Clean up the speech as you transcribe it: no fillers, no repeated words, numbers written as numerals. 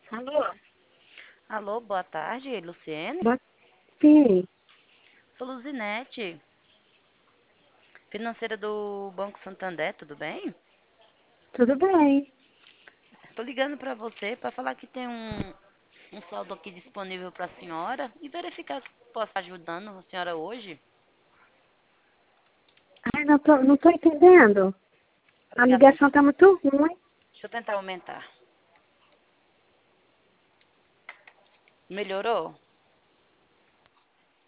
Alô? Alô, boa tarde, Luciene. Boa- Sim, Sou Luzinete, financeira do Banco Santander, tudo bem? tudo bem. Tô ligando para você para falar que tem um saldo aqui disponível para a senhora e verificar se posso estar ajudando a senhora hoje. Ai, não tô entendendo. A Ligar mais. ligação tá muito ruim. Deixa eu tentar aumentar. Melhorou?